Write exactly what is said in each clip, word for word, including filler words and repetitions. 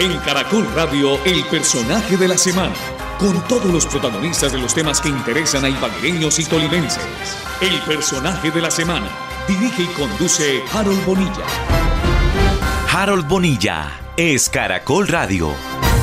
En Caracol Radio, el personaje de la semana, con todos los protagonistas de los temas que interesan a ibaguereños y tolimenses. El personaje de la semana, dirige y conduce Harold Bonilla. Harold Bonilla es Caracol Radio.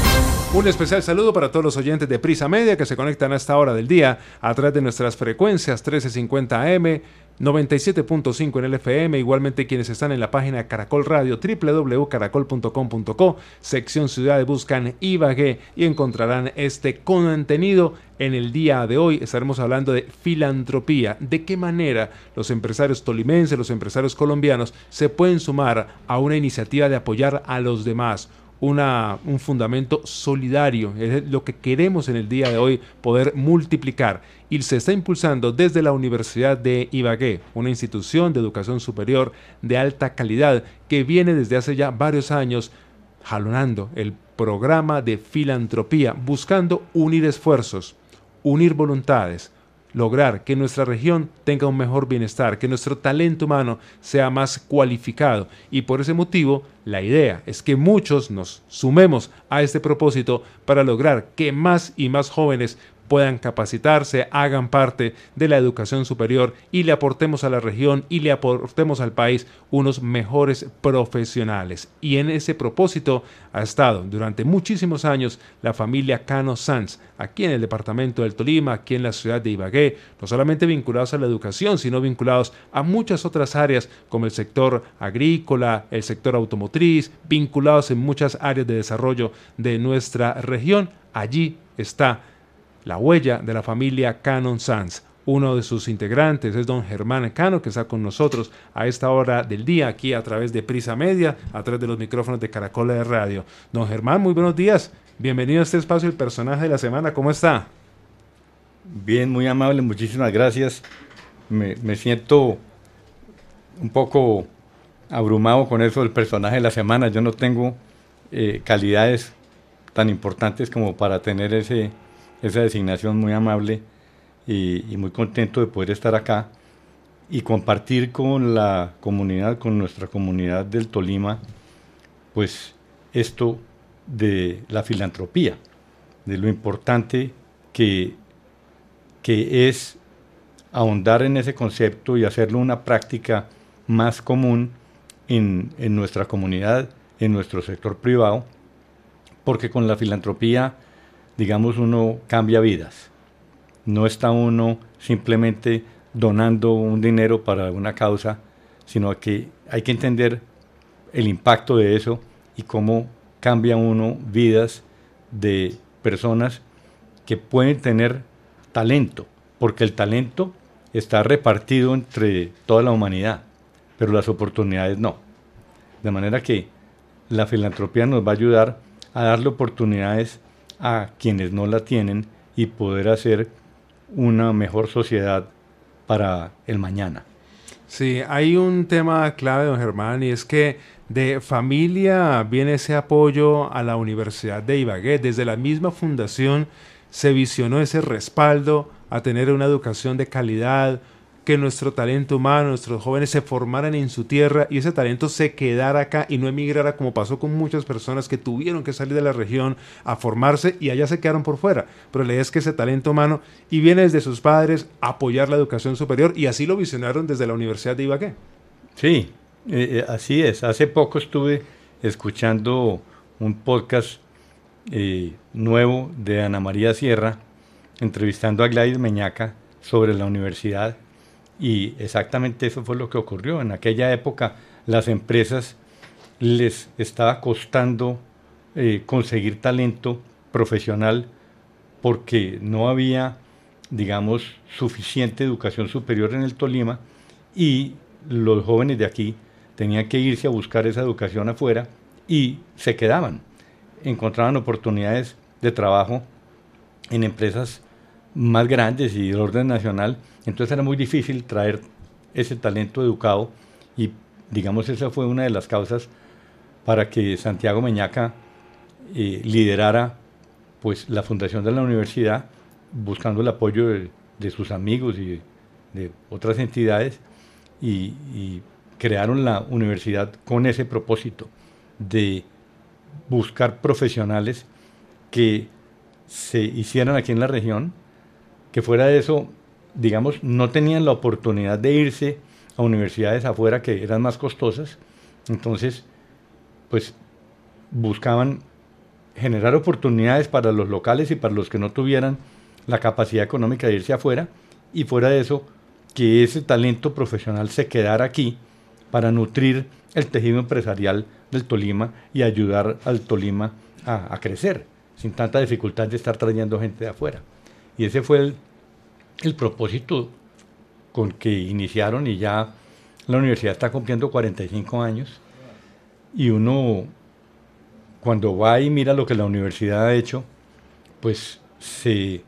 Un especial saludo para todos los oyentes de Prisa Media que se conectan a esta hora del día a través de nuestras frecuencias trece cincuenta A M, noventa y siete punto cinco en el F M, igualmente quienes están en la página Caracol Radio, doble u doble u doble u punto caracol punto com punto co, sección ciudades, buscan Ibagué y encontrarán este contenido. En el día de hoy estaremos hablando de filantropía, de qué manera los empresarios tolimenses, los empresarios colombianos se pueden sumar a una iniciativa de apoyar a los demás. Una, un fundamento solidario, es lo que queremos en el día de hoy poder multiplicar, y se está impulsando desde la Universidad de Ibagué, una institución de educación superior de alta calidad que viene desde hace ya varios años jalonando el programa de filantropía, buscando unir esfuerzos, unir voluntades, lograr que nuestra región tenga un mejor bienestar, que nuestro talento humano sea más cualificado, y por ese motivo la idea es que muchos nos sumemos a este propósito para lograr que más y más jóvenes puedan capacitarse, hagan parte de la educación superior y le aportemos a la región y le aportemos al país unos mejores profesionales. Y en ese propósito ha estado durante muchísimos años la familia Cano Sanz, aquí en el departamento del Tolima, aquí en la ciudad de Ibagué, no solamente vinculados a la educación, sino vinculados a muchas otras áreas como el sector agrícola, el sector automotriz, vinculados en muchas áreas de desarrollo de nuestra región. Allí está la huella de la familia Cano Sanz. Uno de sus integrantes es don Germán Cano, que está con nosotros a esta hora del día, aquí a través de Prisa Media, a través de los micrófonos de Caracol de Radio. Don Germán, muy buenos días. Bienvenido a este espacio, el personaje de la semana. ¿Cómo está? Bien, muy amable, muchísimas gracias. Me, me siento un poco abrumado con eso del personaje de la semana. Yo no tengo eh, calidades tan importantes como para tener ese... esa designación. Muy amable y, y muy contento de poder estar acá y compartir con la comunidad, con nuestra comunidad del Tolima, pues esto de la filantropía, de lo importante que, que es ahondar en ese concepto y hacerlo una práctica más común en, en nuestra comunidad, en nuestro sector privado, porque con la filantropía, digamos, uno cambia vidas. No está uno simplemente donando un dinero para una causa, sino que hay que entender el impacto de eso y cómo cambia uno vidas de personas que pueden tener talento, porque el talento está repartido entre toda la humanidad, pero las oportunidades no. De manera que la filantropía nos va a ayudar a darle oportunidades a quienes no la tienen y poder hacer una mejor sociedad para el mañana. Sí, hay un tema clave, don Germán, y es que de familia viene ese apoyo a la Universidad de Ibagué. Desde la misma fundación se visionó ese respaldo a tener una educación de calidad, que nuestro talento humano, nuestros jóvenes se formaran en su tierra y ese talento se quedara acá y no emigrara, como pasó con muchas personas que tuvieron que salir de la región a formarse y allá se quedaron por fuera. Pero la idea es que ese talento humano, y viene desde sus padres, apoyar la educación superior, y así lo visionaron desde la Universidad de Ibagué. Sí, eh, así es. Hace poco estuve escuchando un podcast eh, nuevo de Ana María Sierra, entrevistando a Gladys Meñaca sobre la universidad. Y exactamente eso fue lo que ocurrió. En aquella época las empresas les estaba costando eh, conseguir talento profesional porque no había, digamos, suficiente educación superior en el Tolima y los jóvenes de aquí tenían que irse a buscar esa educación afuera y se quedaban. Encontraban oportunidades de trabajo en empresas más grandes y de orden nacional. Entonces era muy difícil traer ese talento educado y, digamos, esa fue una de las causas para que Santiago Meñaca eh, liderara pues, la fundación de la universidad, buscando el apoyo de, de sus amigos y de, de otras entidades, y, y crearon la universidad con ese propósito de buscar profesionales que se hicieran aquí en la región, que fuera de eso, digamos, no tenían la oportunidad de irse a universidades afuera que eran más costosas, entonces, pues, buscaban generar oportunidades para los locales y para los que no tuvieran la capacidad económica de irse afuera, y fuera de eso, que ese talento profesional se quedara aquí para nutrir el tejido empresarial del Tolima y ayudar al Tolima a, a crecer, sin tanta dificultad de estar trayendo gente de afuera. Y ese fue el, el propósito con que iniciaron, y ya la universidad está cumpliendo cuarenta y cinco años, y uno, cuando va y mira lo que la universidad ha hecho, pues se,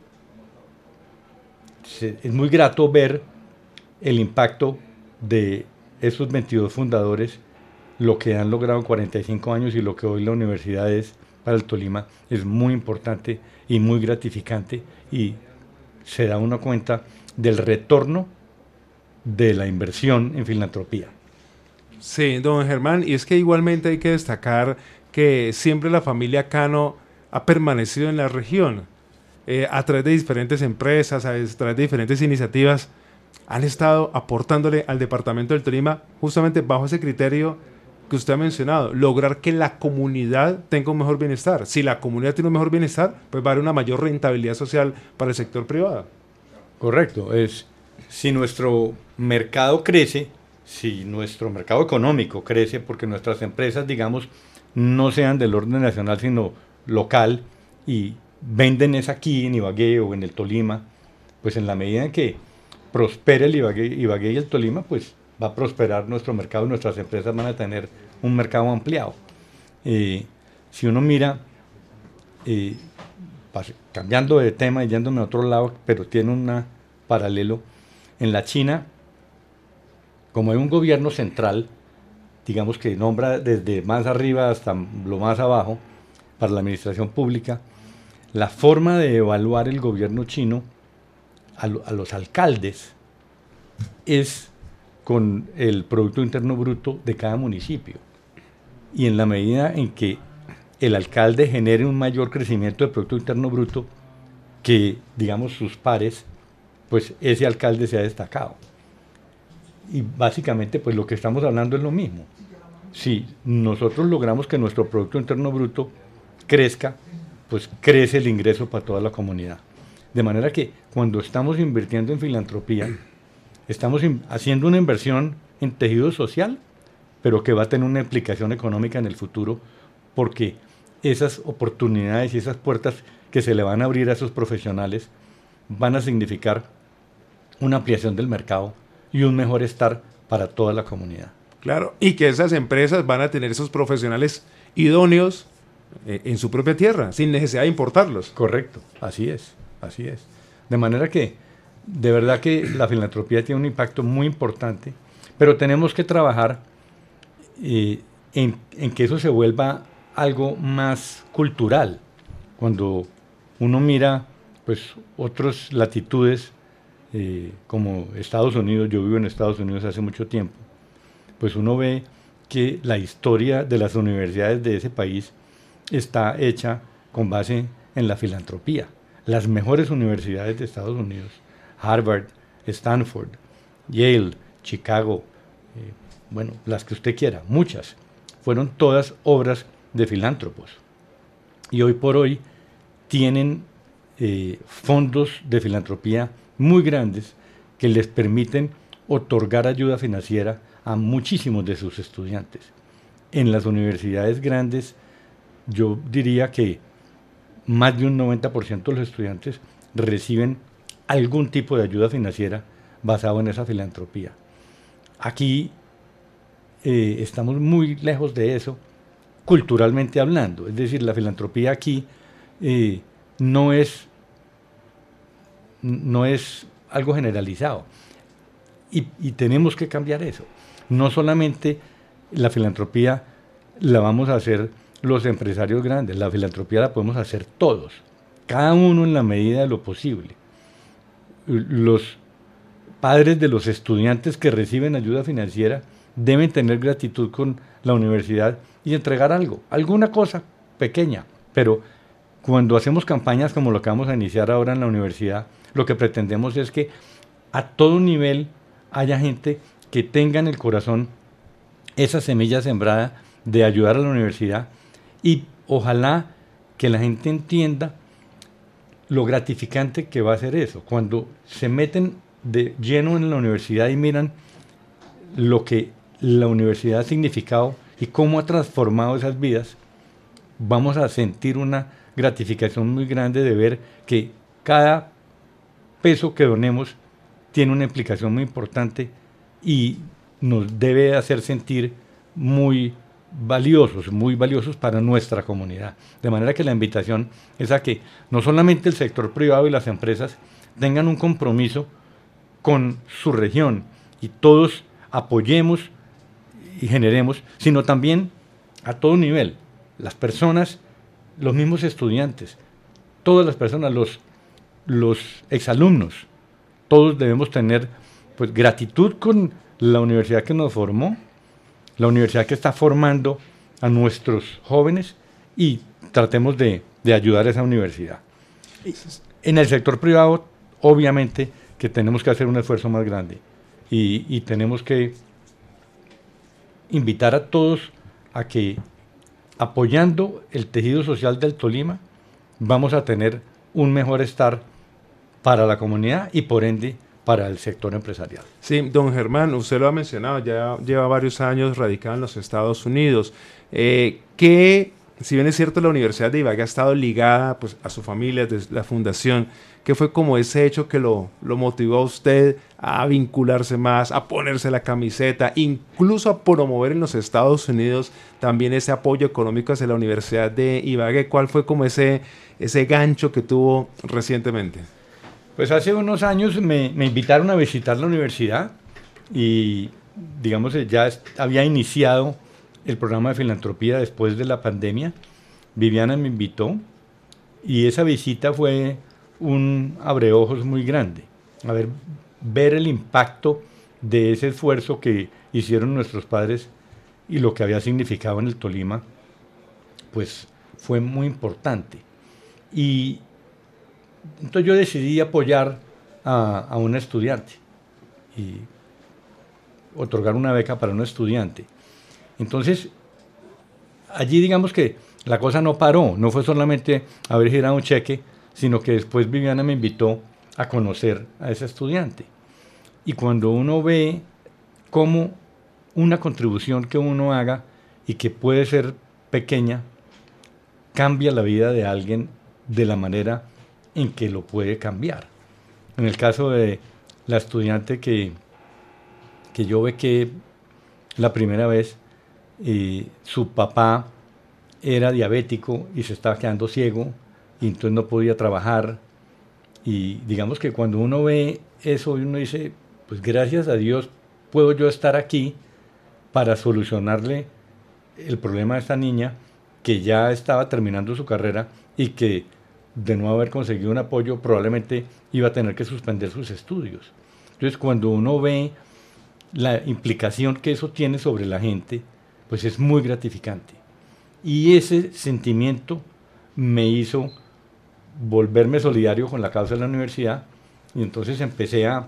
se, es muy grato ver el impacto de esos veintidós fundadores, lo que han logrado en cuarenta y cinco años, y lo que hoy la universidad es para el Tolima es muy importante y muy gratificante, y se da uno cuenta del retorno de la inversión en filantropía. Sí, don Germán, y es que igualmente hay que destacar que siempre la familia Cano ha permanecido en la región, eh, a través de diferentes empresas, a través de diferentes iniciativas, han estado aportándole al departamento del Tolima justamente bajo ese criterio que usted ha mencionado, lograr que la comunidad tenga un mejor bienestar. Si la comunidad tiene un mejor bienestar, pues va a haber una mayor rentabilidad social para el sector privado. Correcto, es si nuestro mercado crece, si nuestro mercado económico crece, porque nuestras empresas, digamos, no sean del orden nacional, sino local, y venden es aquí en Ibagué o en el Tolima, pues en la medida en que prospere el Ibagué, Ibagué y el Tolima, pues va a prosperar nuestro mercado, y nuestras empresas van a tener un mercado ampliado. Eh, si uno mira, eh, cambiando de tema y yéndome a otro lado, pero tiene un paralelo, en la China, como hay un gobierno central, digamos que nombra desde más arriba hasta lo más abajo, para la administración pública, la forma de evaluar el gobierno chino a, lo, a los alcaldes es con el Producto Interno Bruto de cada municipio. Y en la medida en que el alcalde genere un mayor crecimiento del Producto Interno Bruto que, digamos, sus pares, pues ese alcalde se ha destacado. Y básicamente, pues lo que estamos hablando es lo mismo. Si nosotros logramos que nuestro Producto Interno Bruto crezca, pues crece el ingreso para toda la comunidad. De manera que cuando estamos invirtiendo en filantropía, estamos haciendo una inversión en tejido social, pero que va a tener una implicación económica en el futuro, porque esas oportunidades y esas puertas que se le van a abrir a esos profesionales van a significar una ampliación del mercado y un mejor estar para toda la comunidad. Claro, y que esas empresas van a tener esos profesionales idóneos eh, en su propia tierra, sin necesidad de importarlos. Correcto, así es, así es. De manera que, de verdad que la filantropía tiene un impacto muy importante, pero tenemos que trabajar eh, en, en que eso se vuelva algo más cultural. Cuando uno mira, pues, otras latitudes, eh, como Estados Unidos, yo vivo en Estados Unidos hace mucho tiempo, pues uno ve que la historia de las universidades de ese país está hecha con base en la filantropía. Las mejores universidades de Estados Unidos, Harvard, Stanford, Yale, Chicago, eh, bueno, las que usted quiera, muchas, fueron todas obras de filántropos. Y hoy por hoy tienen eh, fondos de filantropía muy grandes que les permiten otorgar ayuda financiera a muchísimos de sus estudiantes. En las universidades grandes, yo diría que más de un noventa por ciento de los estudiantes reciben algún tipo de ayuda financiera basado en esa filantropía. Aquí eh, estamos muy lejos de eso, culturalmente hablando. Es decir, la filantropía aquí eh, no es, no es algo generalizado. Y, y tenemos que cambiar eso. No solamente la filantropía la vamos a hacer los empresarios grandes, la filantropía la podemos hacer todos, cada uno en la medida de lo posible. Los padres de los estudiantes que reciben ayuda financiera deben tener gratitud con la universidad y entregar algo, alguna cosa pequeña, pero cuando hacemos campañas como lo que vamos a iniciar ahora en la universidad, lo que pretendemos es que a todo nivel haya gente que tenga en el corazón esa semilla sembrada de ayudar a la universidad y ojalá que la gente entienda lo gratificante que va a ser eso. Cuando se meten de lleno en la universidad y miran lo que la universidad ha significado y cómo ha transformado esas vidas, vamos a sentir una gratificación muy grande de ver que cada peso que donemos tiene una implicación muy importante y nos debe hacer sentir muy valiosos, muy valiosos para nuestra comunidad. De manera que la invitación es a que no solamente el sector privado y las empresas tengan un compromiso con su región y todos apoyemos y generemos, sino también a todo nivel, las personas, los mismos estudiantes, todas las personas, los, los exalumnos, todos debemos tener pues gratitud con la universidad que nos formó, la universidad que está formando a nuestros jóvenes y tratemos de, de ayudar a esa universidad. En el sector privado, obviamente, que tenemos que hacer un esfuerzo más grande y, y tenemos que invitar a todos a que, apoyando el tejido social del Tolima, vamos a tener un mejor estar para la comunidad y por ende para el sector empresarial. Sí, don Germán, usted lo ha mencionado, ya lleva varios años radicado en los Estados Unidos. Eh, ¿qué, si bien es cierto la Universidad de Ibagué ha estado ligada pues, a su familia desde la fundación, qué fue como ese hecho que lo, lo motivó a usted a vincularse más, a ponerse la camiseta, incluso a promover en los Estados Unidos también ese apoyo económico hacia la Universidad de Ibagué? ¿Cuál fue como ese, ese gancho que tuvo recientemente? Pues hace unos años me, me invitaron a visitar la universidad y, digamos, ya había iniciado el programa de filantropía después de la pandemia. Viviana me invitó y esa visita fue un abreojos muy grande. A ver, ver el impacto de ese esfuerzo que hicieron nuestros padres y lo que había significado en el Tolima, pues fue muy importante. Y entonces yo decidí apoyar a, a un estudiante y otorgar una beca para un estudiante. Entonces, allí digamos que la cosa no paró, no fue solamente haber girado un cheque, sino que después Viviana me invitó a conocer a ese estudiante. Y cuando uno ve cómo una contribución que uno haga y que puede ser pequeña, cambia la vida de alguien de la manera en que lo puede cambiar. En el caso de la estudiante que, que yo bequé la primera vez, eh, su papá era diabético y se estaba quedando ciego y entonces no podía trabajar y digamos que cuando uno ve eso uno dice, pues gracias a Dios puedo yo estar aquí para solucionarle el problema a esta niña que ya estaba terminando su carrera y que de no haber conseguido un apoyo probablemente iba a tener que suspender sus estudios. Entonces cuando uno ve la implicación que eso tiene sobre la gente, pues es muy gratificante. Y ese sentimiento me hizo volverme solidario con la causa de la universidad y entonces empecé a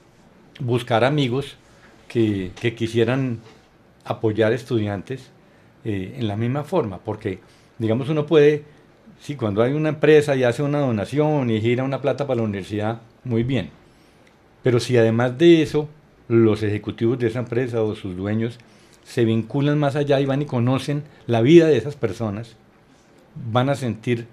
buscar amigos que, que quisieran apoyar estudiantes eh, en la misma forma, porque digamos uno puede, sí, cuando hay una empresa y hace una donación y gira una plata para la universidad, muy bien, pero si además de eso los ejecutivos de esa empresa o sus dueños se vinculan más allá y van y conocen la vida de esas personas, van a sentir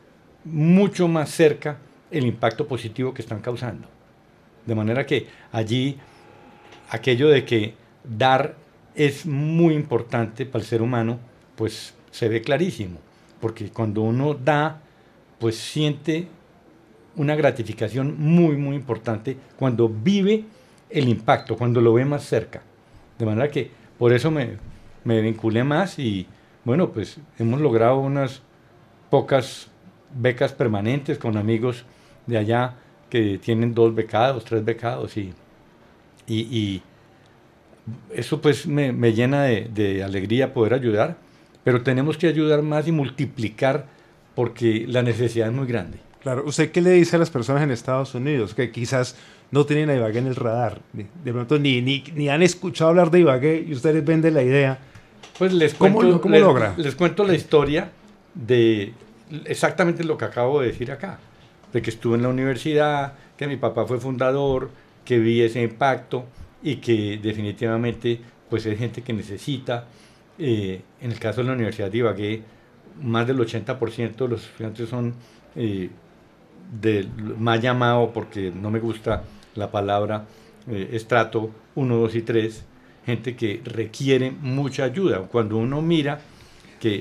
mucho más cerca el impacto positivo que están causando. De manera que allí aquello de que dar es muy importante para el ser humano, pues se ve clarísimo, porque cuando uno da, pues siente una gratificación muy, muy importante cuando vive el impacto, cuando lo ve más cerca. De manera que por eso me, me vinculé más y bueno, pues hemos logrado unas pocas becas permanentes con amigos de allá que tienen dos becados, tres becados y, y, y eso pues me, me llena de, de alegría poder ayudar, pero tenemos que ayudar más y multiplicar porque la necesidad es muy grande. Claro, ¿usted qué le dice a las personas en Estados Unidos que quizás no tienen a Ibagué en el radar? De pronto ni, ni, ni han escuchado hablar de Ibagué y ustedes venden la idea. Pues les ¿Cómo, cuento, cómo les, logra? Les cuento la historia de exactamente lo que acabo de decir acá, de que estuve en la universidad, que mi papá fue fundador, que vi ese impacto y que definitivamente pues es gente que necesita. Eh, en el caso de la Universidad de Ibagué, más del ochenta por ciento de los estudiantes son eh, del más llamado, porque no me gusta la palabra eh, estrato uno, dos y tres, gente que requiere mucha ayuda. Cuando uno mira que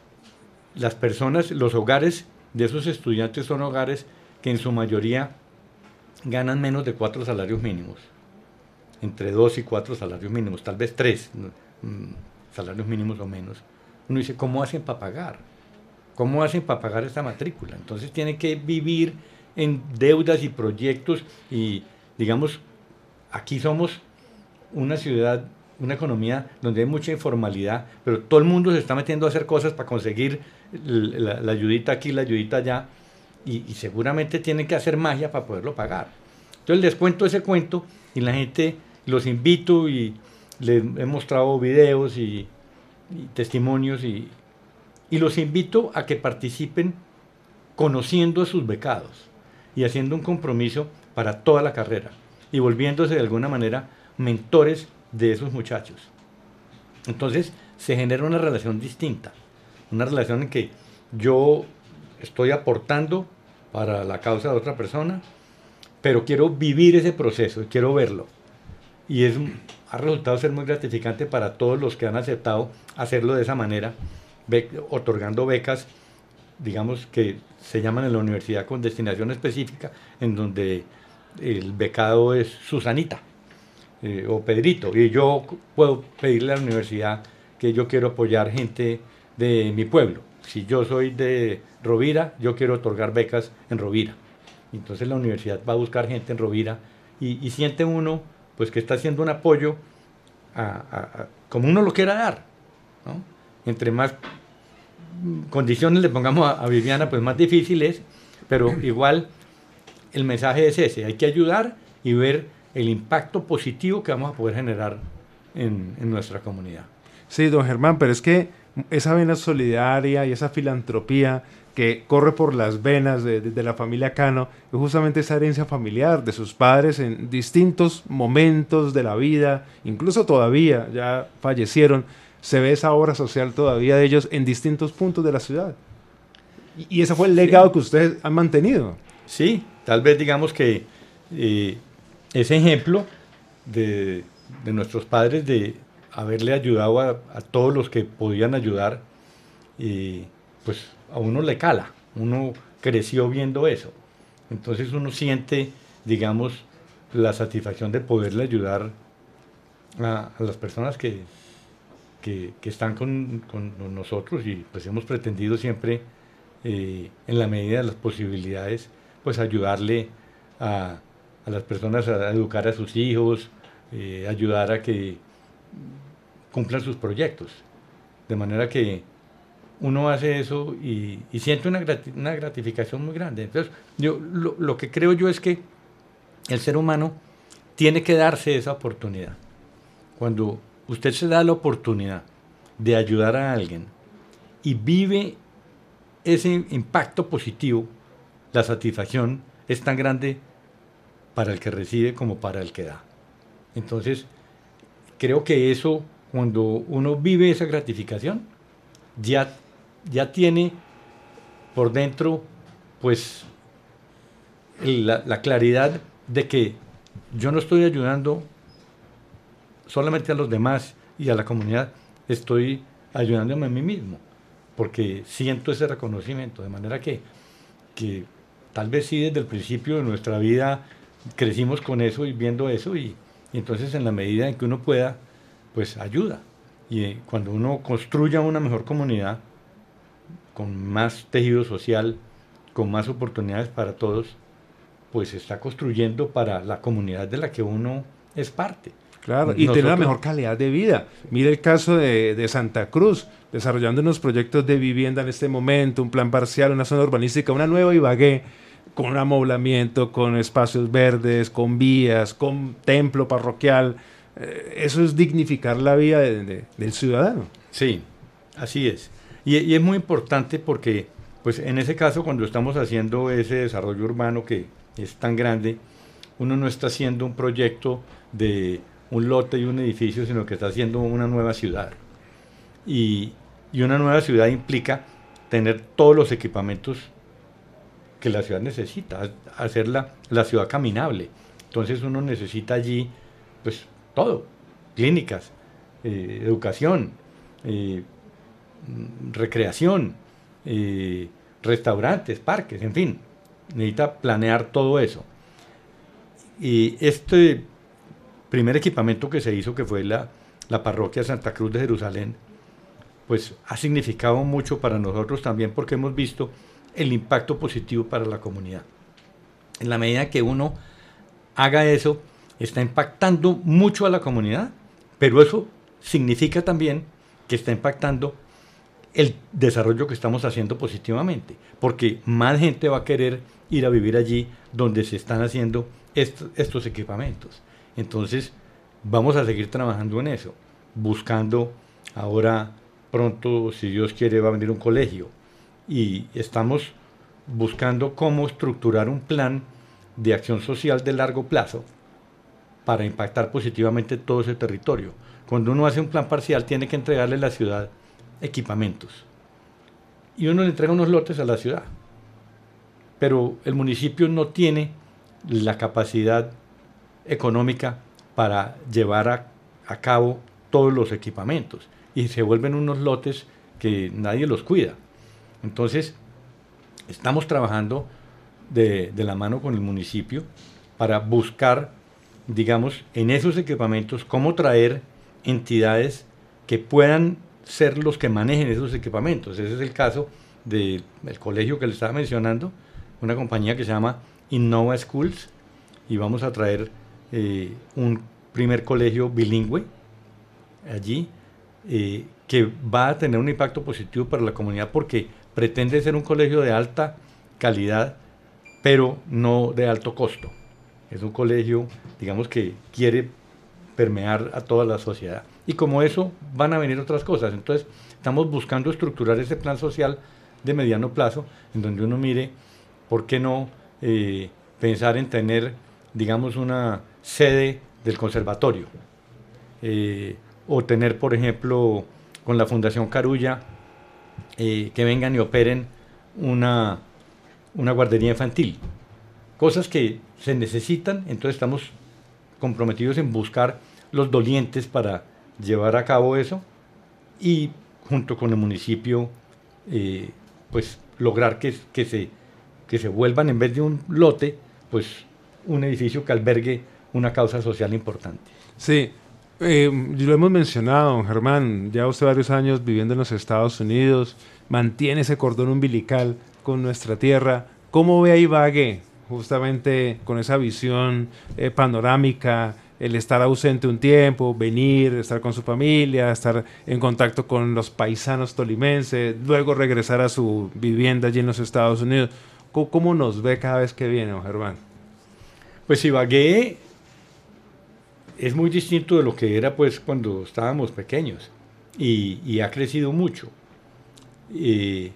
las personas, los hogares de esos estudiantes son hogares que en su mayoría ganan menos de cuatro salarios mínimos, entre dos y cuatro salarios mínimos, tal vez tres salarios mínimos o menos. Uno dice, ¿cómo hacen para pagar? ¿Cómo hacen para pagar esta matrícula? Entonces tienen que vivir en deudas y proyectos y, digamos, aquí somos una ciudad, una economía donde hay mucha informalidad, pero todo el mundo se está metiendo a hacer cosas para conseguir la, la ayudita aquí, la ayudita allá, y, y seguramente tienen que hacer magia para poderlo pagar. Entonces les cuento ese cuento y la gente, los invito y les he mostrado videos y, y testimonios y, y los invito a que participen conociendo a sus becados y haciendo un compromiso para toda la carrera y volviéndose de alguna manera mentores de esos muchachos. Entonces se genera una relación distinta, una relación en que yo estoy aportando para la causa de otra persona, pero quiero vivir ese proceso y quiero verlo. Y es, ha resultado ser muy gratificante para todos los que han aceptado hacerlo de esa manera, be- otorgando becas, digamos, que se llaman en la universidad con destinación específica, en donde el becado es Susanita eh, o Pedrito, y yo puedo pedirle a la universidad que yo quiero apoyar gente de mi pueblo. Si yo soy de Rovira, yo quiero otorgar becas en Rovira. Entonces la universidad va a buscar gente en Rovira y, y siente uno pues que está haciendo un apoyo a, a, a, como uno lo quiera dar, ¿no? Entre más condiciones le pongamos a, a Viviana, pues más difícil es, pero igual el mensaje es ese, hay que ayudar y ver el impacto positivo que vamos a poder generar en, en nuestra comunidad. Sí, don Germán, pero es que esa vena solidaria y esa filantropía que corre por las venas de, de, de la familia Cano es justamente esa herencia familiar de sus padres en distintos momentos de la vida, incluso todavía ya fallecieron, se ve esa obra social todavía de ellos en distintos puntos de la ciudad. Y, y ese fue el legado sí. que ustedes han mantenido. Sí, tal vez digamos que eh, ese ejemplo de, de nuestros padres de haberle ayudado a, a todos los que podían ayudar, y pues a uno le cala, uno creció viendo eso, entonces uno siente, digamos, la satisfacción de poderle ayudar a, a las personas que, que, que están con, con nosotros, y pues hemos pretendido siempre, eh, en la medida de las posibilidades, pues ayudarle a, a las personas a educar a sus hijos, eh, ayudar a que cumplan sus proyectos, de manera que uno hace eso y, y siente una, grati una gratificación muy grande. Entonces, yo lo, lo que creo yo es que el ser humano tiene que darse esa oportunidad. Cuando usted se da la oportunidad de ayudar a alguien y vive ese impacto positivo, la satisfacción es tan grande para el que recibe como para el que da. Entonces, creo que eso, cuando uno vive esa gratificación, ya, ya tiene por dentro pues la, la claridad de que yo no estoy ayudando solamente a los demás y a la comunidad, estoy ayudándome a mí mismo, porque siento ese reconocimiento, de manera que, que tal vez sí desde el principio de nuestra vida crecimos con eso y viendo eso, y, y entonces en la medida en que uno pueda, pues ayuda. Y cuando uno construya una mejor comunidad, con más tejido social, con más oportunidades para todos, pues está construyendo para la comunidad de la que uno es parte. Claro, y Nosotros, tener la mejor calidad de vida. Mire el caso de, de Santa Cruz, desarrollando unos proyectos de vivienda en este momento, un plan parcial, una zona urbanística, una nueva Ibagué, con un amoblamiento, con espacios verdes, con vías, con templo parroquial. Eh, eso es dignificar la vida de, de, del ciudadano. Sí, así es. Y, y es muy importante porque, pues en ese caso, cuando estamos haciendo ese desarrollo urbano que es tan grande, uno no está haciendo un proyecto de un lote y un edificio, sino que está haciendo una nueva ciudad. Y, y una nueva ciudad implica tener todos los equipamientos que la ciudad necesita, hacerla la ciudad caminable. Entonces uno necesita allí, pues, todo, clínicas, eh, educación, eh, recreación, eh, restaurantes, parques, en fin, necesita planear todo eso. Y este primer equipamiento que se hizo, que fue la, la parroquia Santa Cruz de Jerusalén, pues ha significado mucho para nosotros también porque hemos visto el impacto positivo para la comunidad. En la medida que uno haga eso, está impactando mucho a la comunidad, pero eso significa también que está impactando el desarrollo que estamos haciendo positivamente, porque más gente va a querer ir a vivir allí donde se están haciendo estos, estos equipamientos. Entonces, vamos a seguir trabajando en eso, buscando ahora pronto, si Dios quiere, va a venir un colegio, y estamos buscando cómo estructurar un plan de acción social de largo plazo para impactar positivamente todo ese territorio. Cuando uno hace un plan parcial, tiene que entregarle a la ciudad equipamientos. Y uno le entrega unos lotes a la ciudad. Pero el municipio no tiene la capacidad económica para llevar a, a cabo todos los equipamientos. Y se vuelven unos lotes que nadie los cuida. Entonces, estamos trabajando de, de la mano con el municipio para buscar, digamos, en esos equipamientos, cómo traer entidades que puedan ser los que manejen esos equipamientos. Ese es el caso del colegio que le estaba mencionando, una compañía que se llama Innova Schools, y vamos a traer eh, un primer colegio bilingüe allí, eh, que va a tener un impacto positivo para la comunidad porque pretende ser un colegio de alta calidad, pero no de alto costo. Es un colegio, digamos, que quiere permear a toda la sociedad. Y como eso van a venir otras cosas. Entonces, estamos buscando estructurar ese plan social de mediano plazo, en donde uno mire, ¿por qué no eh, pensar en tener, digamos, una sede del conservatorio? Eh, o tener, por ejemplo, con la Fundación Carulla, eh, que vengan y operen una, una guardería infantil. Cosas que se necesitan, entonces estamos comprometidos en buscar los dolientes para llevar a cabo eso y junto con el municipio eh, pues lograr que, que, se, que se vuelvan, en vez de un lote, pues un edificio que albergue una causa social importante. Sí, eh, lo hemos mencionado, don Germán, ya usted varios años viviendo en los Estados Unidos, mantiene ese cordón umbilical con nuestra tierra. ¿Cómo ve a Ibagué justamente con esa visión eh, panorámica, el estar ausente un tiempo, venir, estar con su familia, estar en contacto con los paisanos tolimenses, luego regresar a su vivienda allí en los Estados Unidos? ¿Cómo, cómo nos ve cada vez que viene, don Germán? Pues Ibagué es muy distinto de lo que era pues cuando estábamos pequeños y, y ha crecido mucho y,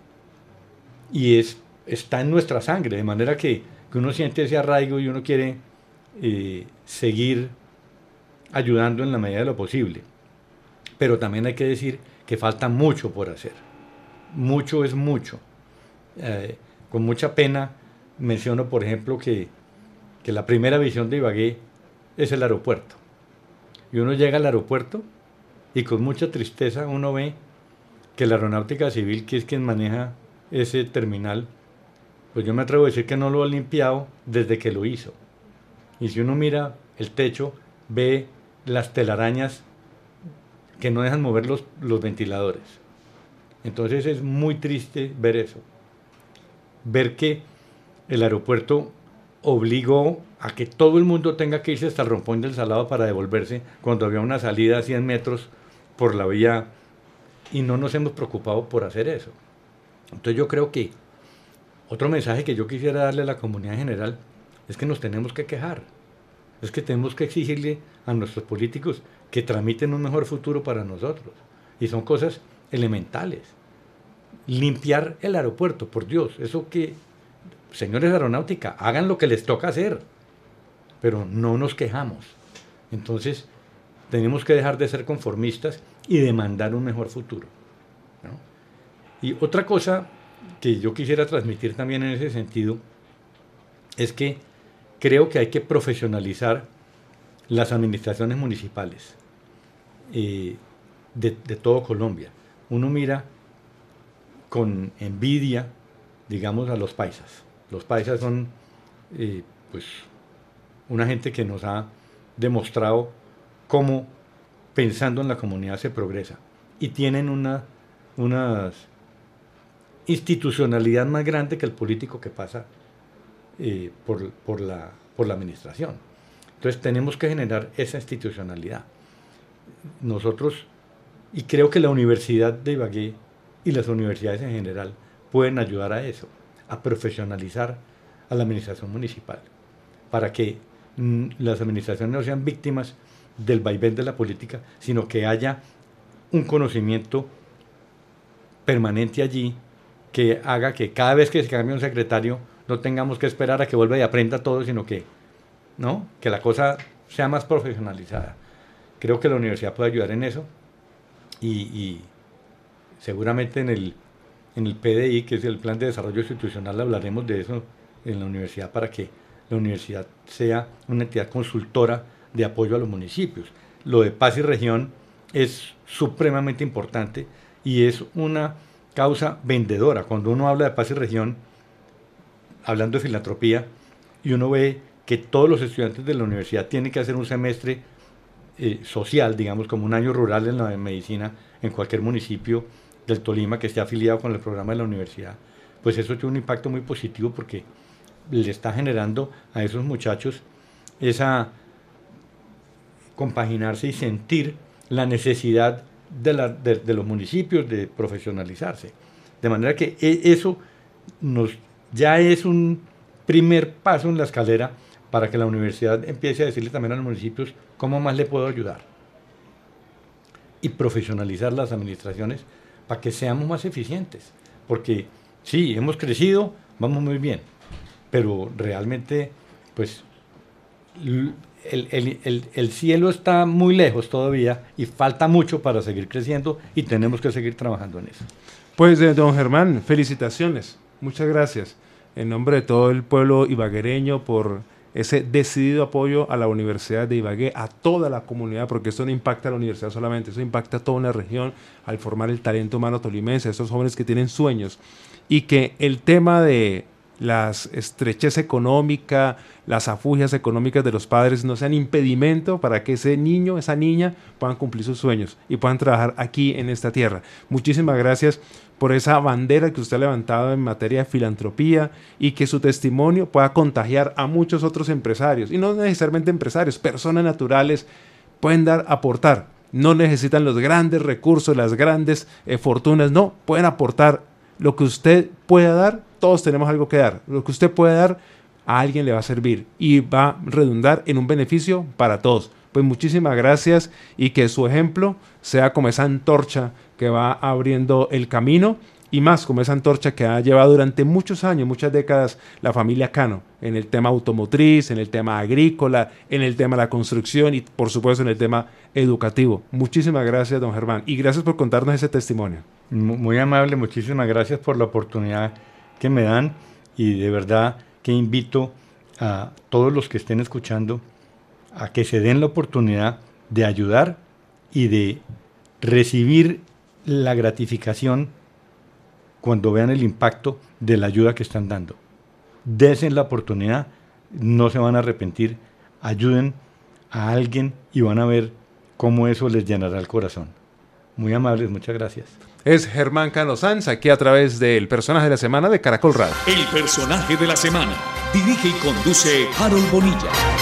y es, está en nuestra sangre, de manera que, que uno siente ese arraigo y uno quiere eh, seguir ayudando en la medida de lo posible. Pero también hay que decir que falta mucho por hacer. Mucho es mucho. Eh, con mucha pena menciono, por ejemplo, que, que la primera visión de Ibagué es el aeropuerto. Y uno llega al aeropuerto y con mucha tristeza uno ve que la Aeronáutica Civil, que es quien maneja ese terminal, pues yo me atrevo a decir que no lo ha limpiado desde que lo hizo. Y si uno mira el techo, ve las telarañas que no dejan mover los, los ventiladores. Entonces es muy triste ver eso. Ver que el aeropuerto obligó a que todo el mundo tenga que irse hasta el Rompón del Salado para devolverse cuando había una salida a cien metros por la vía, y no nos hemos preocupado por hacer eso. Entonces yo creo que otro mensaje que yo quisiera darle a la comunidad en general es que nos tenemos que quejar, es que tenemos que exigirle a nuestros políticos que tramiten un mejor futuro para nosotros, y son cosas elementales. Limpiar el aeropuerto, por Dios, eso que, señores de aeronáutica, hagan lo que les toca hacer, pero no nos quejamos. Entonces tenemos que dejar de ser conformistas y demandar un mejor futuro, ¿no? Y otra cosa que yo quisiera transmitir también en ese sentido es que creo que hay que profesionalizar las administraciones municipales eh, de, de todo Colombia. Uno mira con envidia, digamos, a los paisas. Los paisas son eh, pues una gente que nos ha demostrado cómo pensando en la comunidad se progresa, y tienen una unas institucionalidad más grande que el político que pasa eh, por, por, la, por la administración. Entonces tenemos que generar esa institucionalidad. Nosotros, y creo que la Universidad de Ibagué y las universidades en general pueden ayudar a eso, a profesionalizar a la administración municipal, para que mm, las administraciones no sean víctimas del vaivén de la política, sino que haya un conocimiento permanente allí que haga que cada vez que se cambie un secretario no tengamos que esperar a que vuelva y aprenda todo, sino que, ¿no? que la cosa sea más profesionalizada. Creo que la universidad puede ayudar en eso, y, y seguramente en el, en el P D I, que es el Plan de Desarrollo Institucional, hablaremos de eso en la universidad, para que la universidad sea una entidad consultora de apoyo a los municipios. Lo de Paz y Región es supremamente importante y es una causa vendedora. Cuando uno habla de Paz y Región, hablando de filantropía, y uno ve que todos los estudiantes de la universidad tienen que hacer un semestre eh, social, digamos, como un año rural en la medicina, en cualquier municipio del Tolima que esté afiliado con el programa de la universidad, pues eso tiene un impacto muy positivo, porque le está generando a esos muchachos esa compaginarse y sentir la necesidad de, la, de, de los municipios de profesionalizarse. De manera que eso nos, ya es un primer paso en la escalera para que la universidad empiece a decirle también a los municipios cómo más le puedo ayudar, y profesionalizar las administraciones para que seamos más eficientes. Porque sí, hemos crecido, vamos muy bien, pero realmente pues el, el, el, el cielo está muy lejos todavía y falta mucho para seguir creciendo, y tenemos que seguir trabajando en eso. Pues eh, don Germán, felicitaciones, muchas gracias en nombre de todo el pueblo ibaguereño por ese decidido apoyo a la Universidad de Ibagué, a toda la comunidad, porque esto no impacta a la universidad solamente, eso impacta a toda una región al formar el talento humano tolimense, a esos jóvenes que tienen sueños, y que el tema de las estrechez económica, las afugias económicas de los padres no sean impedimento para que ese niño, esa niña puedan cumplir sus sueños y puedan trabajar aquí en esta tierra. Muchísimas gracias por esa bandera que usted ha levantado en materia de filantropía, y que su testimonio pueda contagiar a muchos otros empresarios, y no necesariamente empresarios, personas naturales pueden dar, aportar, no necesitan los grandes recursos, las grandes eh, fortunas, no, pueden aportar lo que usted pueda dar. Todos tenemos algo que dar, lo que usted puede dar a alguien le va a servir y va a redundar en un beneficio para todos. Pues muchísimas gracias, y que su ejemplo sea como esa antorcha que va abriendo el camino, y más como esa antorcha que ha llevado durante muchos años, muchas décadas, la familia Cano, en el tema automotriz, en el tema agrícola, en el tema de la construcción y por supuesto en el tema educativo. Muchísimas gracias, don Germán, y gracias por contarnos ese testimonio. Muy amable, muchísimas gracias por la oportunidad que me dan, y de verdad que invito a todos los que estén escuchando a que se den la oportunidad de ayudar y de recibir la gratificación cuando vean el impacto de la ayuda que están dando. Desen la oportunidad, no se van a arrepentir, ayuden a alguien y van a ver cómo eso les llenará el corazón. Muy amables, muchas gracias. Es Germán Cano Sanz, aquí a través del Personaje de la Semana de Caracol Radio. El Personaje de la Semana. Dirige y conduce Harold Bonilla.